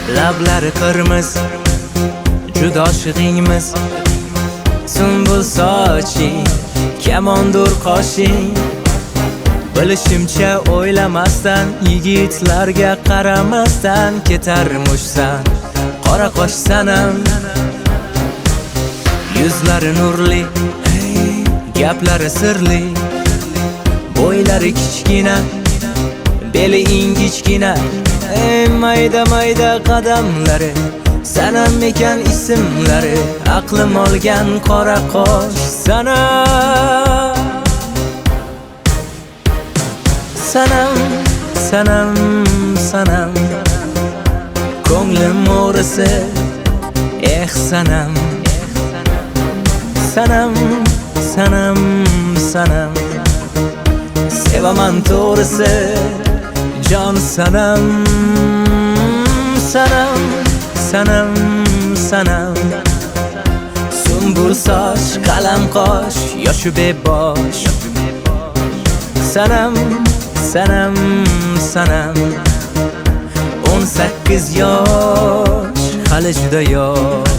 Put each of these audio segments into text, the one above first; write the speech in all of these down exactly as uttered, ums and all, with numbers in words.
lablari qirmiz, juda oshiqingmiz. Sumbul soching, kamondur qoshing. Bilishimcha o'ylamasdan, yigitlarga qaramasdan ketarmushsan. Qora qosh sanam, yuzlari nurli, gaplari sirli. Bo'ylari kichkina, beli ingichkina, ey mayda mayda qadamlari. Sanam ekan ismlari, aqlim olgan qora qosh sanam. Sanam, sanam, sanam, ko'nglim o'risi, eh sanam. Sanam, sanam, sanam, sevaman to'g'risi, jon sanam. Sanam, sanam, sanam, sumbul soch, qalam qosh, yoshi bebosh. Sanam, sanam, sanam, o'n sakkiz yosh, hali juda yosh.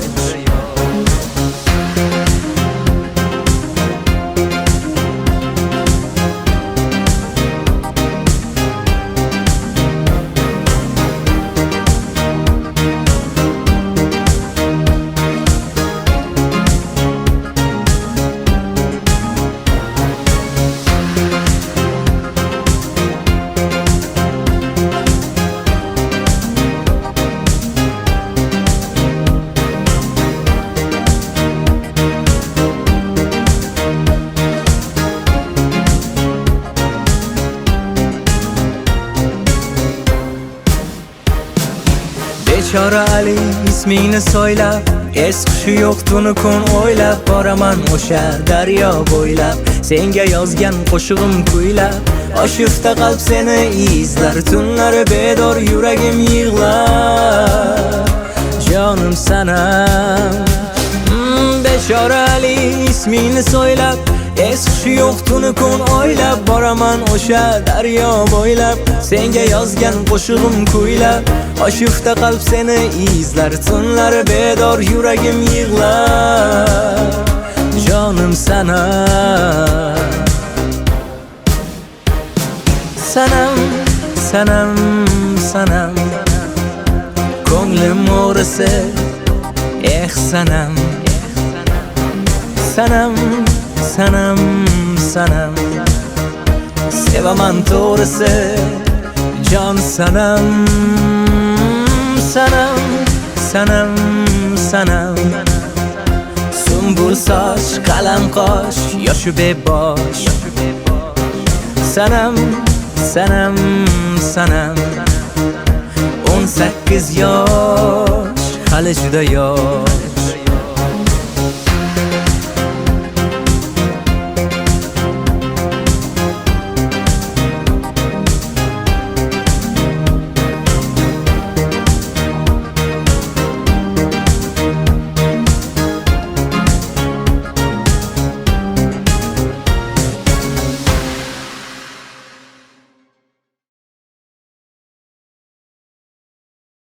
Bechora Ali ismingni so'ylab, es qushi yo'q tuni kun o'ylab, boraman o'sha daryo bo'ylab, senga yozgan qo'shig'im kuylab. Oshufta qalb seni izlar, tunlari bedor yuragim yig'lar. Jonim sanam, mm, bechora Ali ismingni so'ylab, es qushi yo'q tuni kun o'ylab, boraman o'sha daryo bo'ylab, senga yozgan qo'shig'im kuylab. Oshufta qalb seni izlar, tunlari bedor yuragim yig'lar. Jonim sanam. Sanam, sanam, sanam, ko'nglim o'risi, eh sanam. Sanam, sanam, sanam, sevaman to'g'risi, jon sanam. Sanam, sanam, sanam, sumbul soch, qalam qosh, yoshi bebosh. Sanam, sanam, sanam, o'n sakkiz yosh, hali juda yosh.